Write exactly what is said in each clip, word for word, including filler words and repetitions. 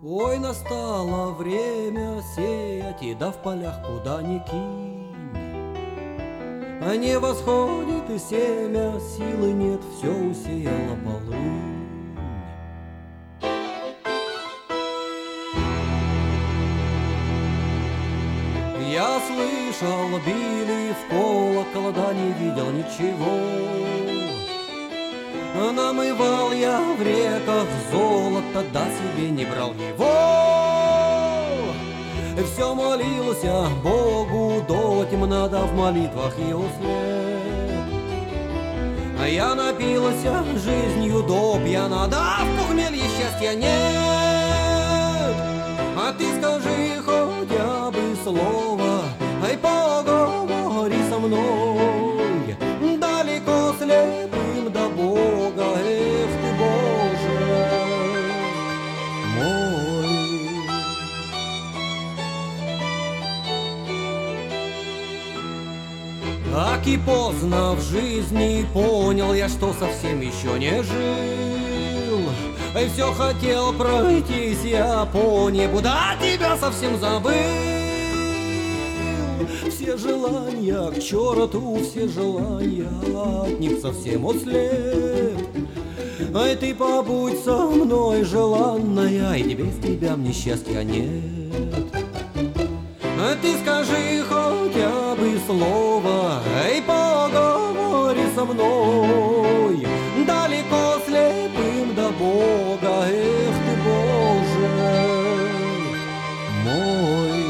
Ой, настало время сеять, и да в полях куда ни кинь. А не восходит и семя, силы нет, все усеяла полынь. Я слышал, били в колокол, да не видел ничего. Намывал я в реках золото, да себе не брал его. Все молился Богу до темна, да в молитвах его след. А я напился жизнью до пьяна, да в похмелье счастья нет. А ты скажи хотя бы слово, ай, поговори со мной. Далеко слепым до Бога, эх ты, Боже мой. Так и поздно в жизни понял я, что совсем еще не жил. И все хотел пройтись я по небу, да тебя совсем забыл. Все желания к черту, все желания от них совсем ослеп. Ай, ты побудь со мной, желанная, и без тебя мне счастья нет. А ты скажи хотя бы слово, эй, поговори со мной. Далеко слепым до Бога, эх ты, Боже мой.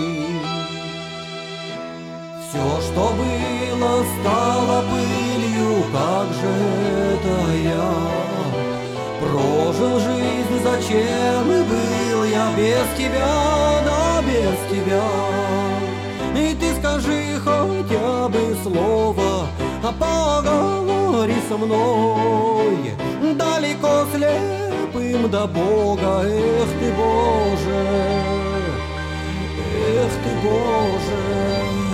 Все, что было, стало пылью, как же это я прожил жизнь, зачем и был я без тебя, да без тебя. И ты скажи хотя бы слово, а поговори со мной. Далеко слепым до Бога, эх ты, Боже, эх ты, Боже.